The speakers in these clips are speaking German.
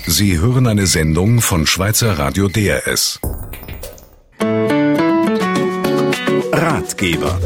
Sie hören eine Sendung von Schweizer Radio DRS. Ratgeber.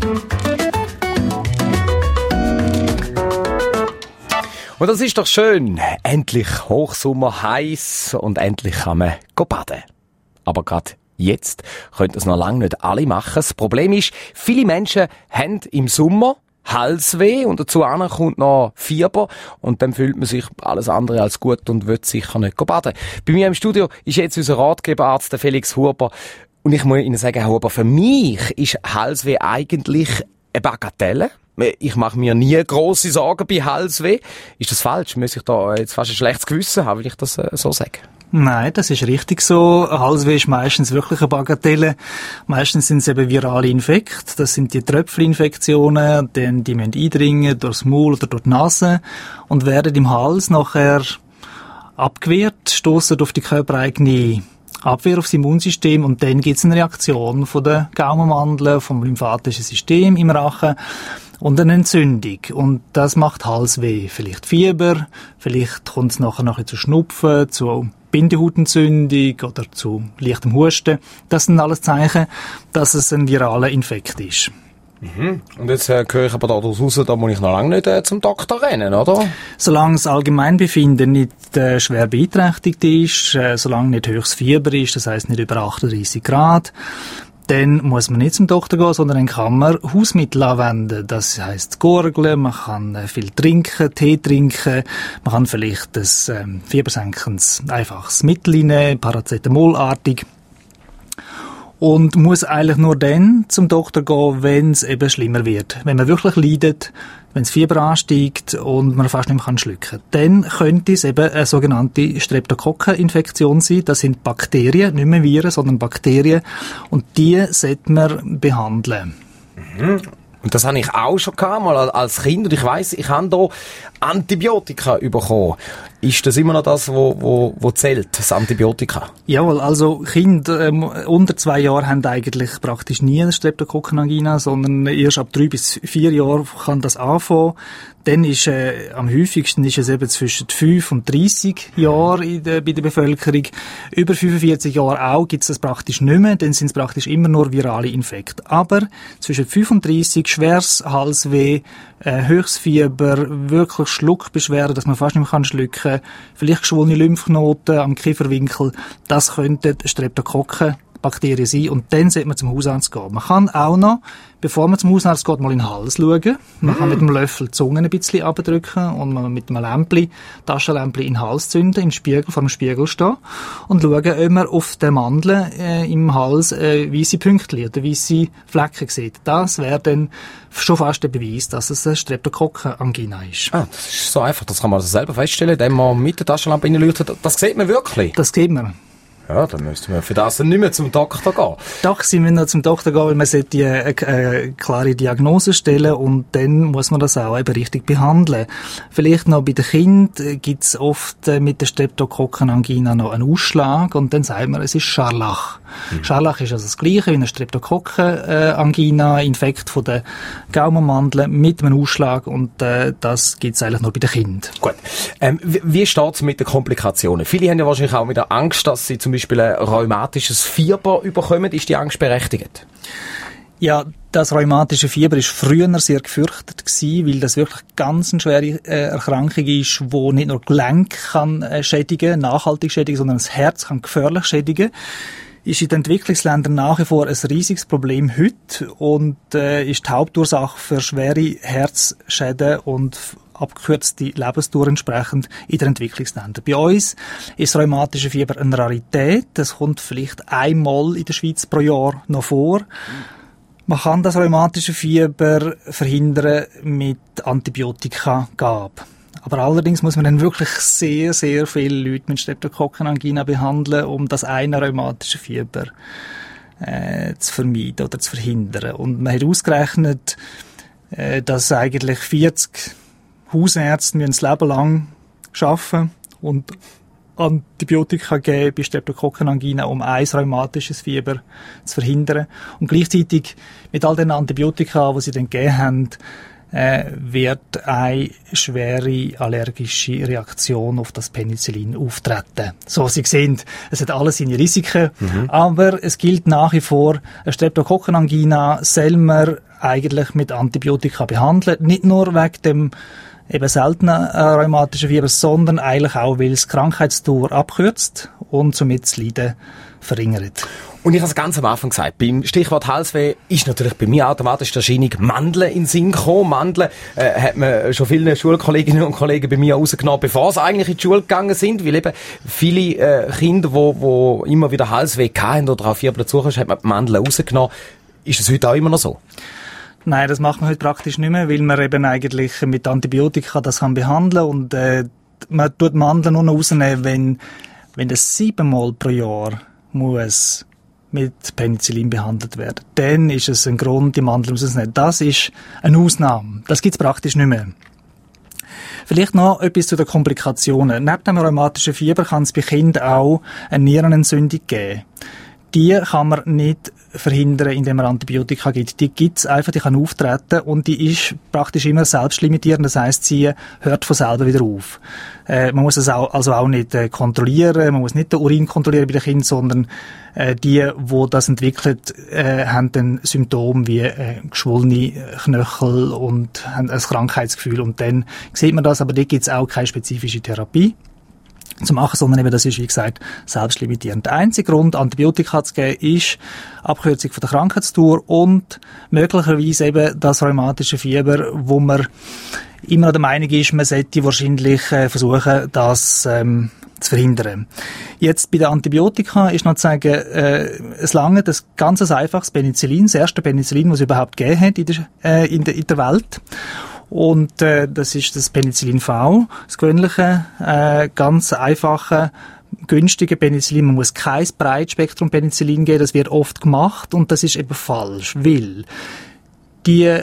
Und das ist doch schön. Endlich Hochsommer, heiß und endlich kann man baden. Aber gerade jetzt können das noch lange nicht alle machen. Das Problem ist, viele Menschen haben im Sommer Halsweh und dazu kommt noch Fieber und dann fühlt man sich alles andere als gut und will sicher nicht baden. Bei mir im Studio ist jetzt unser Ratgeberarzt, der Felix Huber. Und ich muss Ihnen sagen, Herr Huber, für mich ist Halsweh eigentlich eine Bagatelle. Ich mache mir nie grosse Sorgen bei Halsweh. Ist das falsch? Muss ich da jetzt fast ein schlechtes Gewissen haben, will ich das so sagen? Nein, das ist richtig so. Halsweh ist meistens wirklich eine Bagatelle. Meistens sind es eben virale Infekte. Das sind die Tröpfelinfektionen, die müssen eindringen durchs Maul oder durch die Nase und werden im Hals nachher abgewehrt, stossen auf die körpereigene Abwehr aufs Immunsystem und dann gibt es eine Reaktion von den Gaumenmandeln, vom lymphatischen System im Rachen und eine Entzündung. Und das macht Halsweh. Vielleicht Fieber, vielleicht kommt es nachher noch zu Schnupfen, zu Bindehautentzündung oder zu leichtem Husten. Das sind alles Zeichen, dass es ein viraler Infekt ist. Mhm. Und jetzt höre ich aber daraus raus, da muss ich noch lange nicht zum Doktor rennen, oder? Solange das Allgemeinbefinden nicht schwer beeinträchtigt ist, solange nicht höchstes Fieber ist, das heisst nicht über 38 Grad, dann muss man nicht zum Doktor gehen, sondern dann kann man Hausmittel anwenden. Das heisst gurgeln, man kann viel trinken, Tee trinken, man kann vielleicht ein fiebersenkendes einfaches Mittel nehmen, Paracetamolartig. Und muss eigentlich nur dann zum Doktor gehen, wenn es eben schlimmer wird. Wenn man wirklich leidet, wenn das Fieber ansteigt und man fast nicht mehr schlucken kann. Dann könnte es eben eine sogenannte Streptokokkeninfektion sein. Das sind Bakterien, nicht mehr Viren, sondern Bakterien. Und die sollte man behandeln. Mhm. Und das habe ich auch schon gehabt, mal als Kind. Und ich weiss, ich habe da Antibiotika bekommen. Ist das immer noch das, wo zählt, das Antibiotika? Jawohl, also Kinder unter 2 Jahren haben eigentlich praktisch nie eine Streptokokkenangina, sondern erst ab 3 bis 4 Jahren kann das anfangen. Dann ist am häufigsten ist es eben zwischen 5 und 30 Jahren bei der Bevölkerung. Über 45 Jahre auch gibt es das praktisch nicht mehr, dann sind es praktisch immer nur virale Infekte. Aber zwischen 35 schweres Halsweh, höchstes Fieber, wirklich Schluckbeschwerden, dass man fast nicht mehr schlucken kann, vielleicht geschwollene Lymphknoten am Kieferwinkel, das könnten Streptokokkenbakterien sein und dann sollte man zum Hausarzt gehen. Man kann auch noch, bevor man zum Hausarzt geht, mal in den Hals schauen. Man kann mit dem Löffel die Zunge ein bisschen abdrücken und man mit einem Taschenlämpchen in den Hals zünden, vor dem Spiegel stehen und schauen, ob man auf den Mandeln im Hals weisse Pünktchen oder weisse Flecken sieht. Das wäre dann schon fast der Beweis, dass es eine Streptokokkenangina ist. Ah, das ist so einfach, das kann man also selber feststellen, indem man mit der Taschenlampe reinleuchtet. Das sieht man wirklich? Das sieht man. Ja, dann müssten wir für das nicht mehr zum Doktor gehen. Doch, Sie müssen noch zum Doktor gehen, weil man sollte eine klare Diagnose stellen und dann muss man das auch eben richtig behandeln. Vielleicht noch bei den Kindern gibt es oft mit der Streptokokkenangina noch einen Ausschlag und dann sagt man, es ist Scharlach. Scharlach ist also das Gleiche wie eine Streptokokkenangina, Infekt von den Gaumenmandeln mit einem Ausschlag und das gibt es eigentlich nur bei den Kindern. Gut. Wie steht es mit den Komplikationen? Viele haben ja wahrscheinlich auch mit der Angst, dass sie zum Beispiel ein rheumatisches Fieber bekommen. Ist die Angst berechtigt? Ja, das rheumatische Fieber ist früher sehr gefürchtet gewesen, weil das wirklich ganz eine schwere Erkrankung ist, die nicht nur Gelenk kann schädigen, nachhaltig schädigen, sondern das Herz kann gefährlich schädigen. Ist in den Entwicklungsländern nach wie vor ein riesiges Problem heute und ist die Hauptursache für schwere Herzschäden und abgekürzte Lebensdauer entsprechend in den Entwicklungsländern. Bei uns ist das rheumatische Fieber eine Rarität. Das kommt vielleicht einmal in der Schweiz pro Jahr noch vor. Man kann das rheumatische Fieber verhindern mit Antibiotikagabe. Aber allerdings muss man dann wirklich sehr, sehr viele Leute mit Streptokokkenangina behandeln, um das eine rheumatische Fieber zu vermeiden oder zu verhindern. Und man hat ausgerechnet, dass eigentlich 40 Hausärzte müssen das Leben lang arbeiten und Antibiotika geben bei Streptokokkenangina, um ein rheumatisches Fieber zu verhindern. Und gleichzeitig mit all den Antibiotika, die sie dann gegeben haben, wird eine schwere allergische Reaktion auf das Penicillin auftreten. So, Sie sehen, es hat alles seine Risiken, aber es gilt nach wie vor, eine Streptokokkenangina soll man eigentlich mit Antibiotika behandeln, nicht nur wegen dem eben seltenen rheumatischen Fieber, sondern eigentlich auch, weil es die Krankheitsdauer abkürzt und somit das Leiden verringert. Und ich habe es ganz am Anfang gesagt, beim Stichwort Halsweh ist natürlich bei mir automatisch die Erscheinung Mandeln in den Sinn gekommen. Mandeln hat man schon vielen Schulkolleginnen und Kollegen bei mir rausgenommen, bevor sie eigentlich in die Schule gegangen sind, weil eben viele Kinder, die immer wieder Halsweh hatten oder auch Fieber dazu hat man die Mandeln rausgenommen. Ist das heute auch immer noch so? Nein, das macht man heute praktisch nicht mehr, weil man eben eigentlich mit Antibiotika das kann behandeln und man tut Mandeln nur noch rausnehmen, wenn das 7-mal pro Jahr muss mit Penicillin behandelt werden. Dann ist es ein Grund, die Mandeln rauszunehmen. Das ist eine Ausnahme. Das gibt es praktisch nicht mehr. Vielleicht noch etwas zu den Komplikationen. Neben dem rheumatischen Fieber kann es bei Kindern auch eine Nierenentzündung geben. Die kann man nicht verhindern, indem man Antibiotika gibt. Die gibt's einfach, die kann auftreten und die ist praktisch immer selbstlimitierend. Das heisst, sie hört von selber wieder auf. Man muss es auch nicht kontrollieren, man muss nicht den Urin kontrollieren bei den Kindern, sondern die das entwickelt, haben dann Symptome wie geschwollene Knöchel und haben ein Krankheitsgefühl. Und dann sieht man das, aber dort gibt's auch keine spezifische Therapie zu machen, sondern eben, das ist, wie gesagt, selbstlimitierend. Der einzige Grund, Antibiotika zu geben, ist Abkürzung von der Krankheitsdauer und möglicherweise eben das rheumatische Fieber, wo man immer noch der Meinung ist, man sollte wahrscheinlich versuchen, das zu verhindern. Jetzt bei den Antibiotika ist noch zu sagen, es lange das ganz einfaches Penicillin, das erste Penicillin, das es überhaupt gegeben hat in der Welt. Und das ist das Penicillin V, das gewöhnliche, ganz einfache, günstige Penicillin. Man muss kein Breitspektrum Penicillin geben, das wird oft gemacht und das ist eben falsch, weil die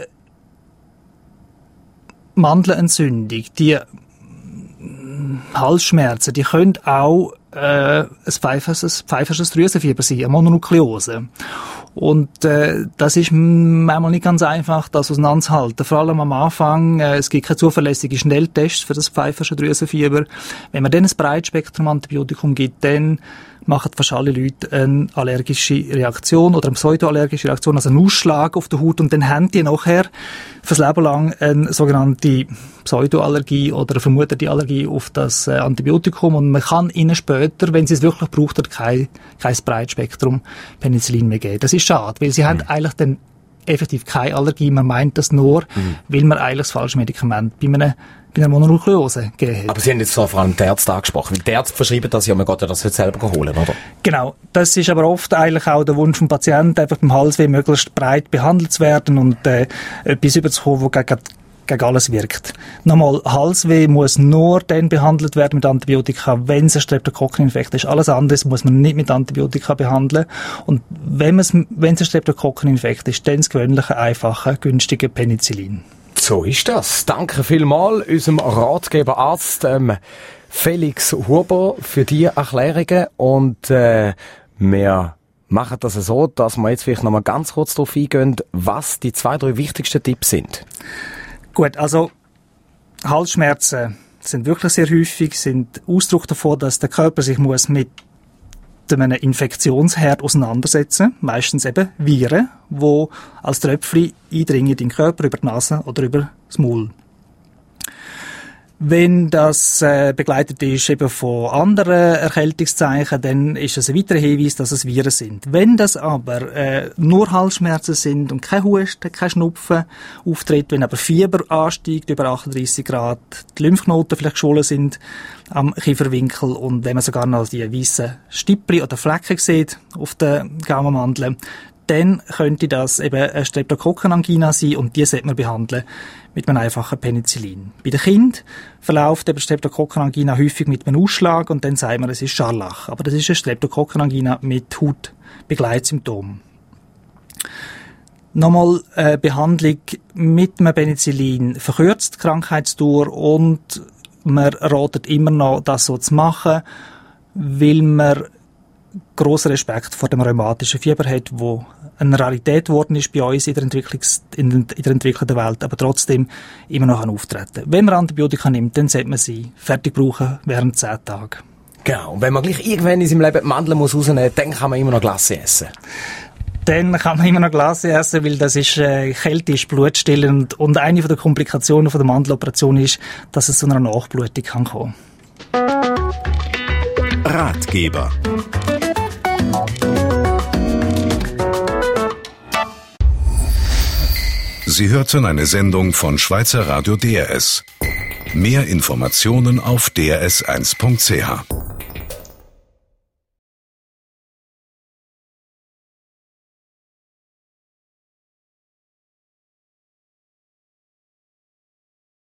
Mandelentzündung, die Halsschmerzen, die können auch ein pfeifersches Drüsenfieber sein, eine Mononukleose. Und das ist manchmal nicht ganz einfach, das auseinanderzuhalten. Vor allem am Anfang, es gibt keine zuverlässigen Schnelltests für das pfeifersche Drüsenfieber. Wenn man dann ein Breitspektrum-Antibiotikum gibt, dann machen fast alle Leute eine allergische Reaktion oder eine pseudoallergische Reaktion, also einen Ausschlag auf der Haut und dann haben die nachher fürs Leben lang eine sogenannte Pseudoallergie oder eine vermutete Allergie auf das Antibiotikum und man kann ihnen später, wenn sie es wirklich braucht, kein Breitspektrum Penicillin mehr geben. Das ist schade, weil sie haben eigentlich dann effektiv keine Allergie, man meint das nur, weil man eigentlich das falsche Medikament bei einer Mononukleose gegeben hat. Aber Sie haben jetzt so vor allem die Ärzte angesprochen, weil die Ärzte verschreiben das ja, man geht ja das heute selber holen, oder? Genau. Das ist aber oft eigentlich auch der Wunsch vom Patienten, einfach beim Halsweh möglichst breit behandelt zu werden und etwas überzukommen, das gegen alles wirkt. Nochmal, Halsweh muss nur dann behandelt werden mit Antibiotika, wenn es ein Streptokokkeninfekt ist. Alles andere muss man nicht mit Antibiotika behandeln. Und wenn es ein Streptokokkeninfekt ist, dann das gewöhnliche, einfache, günstige Penicillin. So ist das. Danke vielmals unserem Ratgeber Arzt Felix Huber für die Erklärungen und wir machen das so, dass wir jetzt vielleicht noch mal ganz kurz darauf eingehen, was die 2, 3 wichtigsten Tipps sind. Gut, also Halsschmerzen sind wirklich sehr häufig, sind Ausdruck davon, dass der Körper sich muss mit einem Infektionsherd auseinandersetzen, meistens eben Viren, die als Tröpfchen eindringen in den Körper über die Nase oder über das Maul. Wenn das begleitet ist eben von anderen Erkältungszeichen, dann ist es ein weiterer Hinweis, dass es Viren sind. Wenn das aber nur Halsschmerzen sind und kein Husten, kein Schnupfen auftritt, wenn aber Fieber ansteigt über 38 Grad, die Lymphknoten vielleicht geschwollen sind am Kieferwinkel und wenn man sogar noch die weißen Stippli oder Flecken sieht auf den Gaumenmandeln, dann könnte das eben eine Streptokokkenangina sein und die sollte man behandeln mit einem einfachen Penicillin. Bei den Kindern verläuft eben Streptokokkenangina häufig mit einem Ausschlag und dann sagt man, es ist Scharlach. Aber das ist eine Streptokokkenangina mit Hautbegleitsymptomen. Nochmal Behandlung mit einem Penicillin verkürzt die Krankheitsdauer und man ratet immer noch, das so zu machen, weil man grossen Respekt vor dem rheumatischen Fieber hat, wo eine Rarität geworden ist bei uns in der entwickelten Welt, aber trotzdem immer noch auftreten kann. Wenn man Antibiotika nimmt, dann sollte man sie fertig brauchen während 10 Tagen. Genau. Und wenn man gleich irgendwann in seinem Leben die Mandeln rausnehmen muss, dann kann man immer noch Glasse essen. Dann kann man immer noch Glasse essen, weil das ist, Kälte ist blutstillend und eine der Komplikationen von der Mandeloperation ist, dass es zu einer Nachblutung kann kommen. Ratgeber. Sie hörten eine Sendung von Schweizer Radio DRS. Mehr Informationen auf drs1.ch.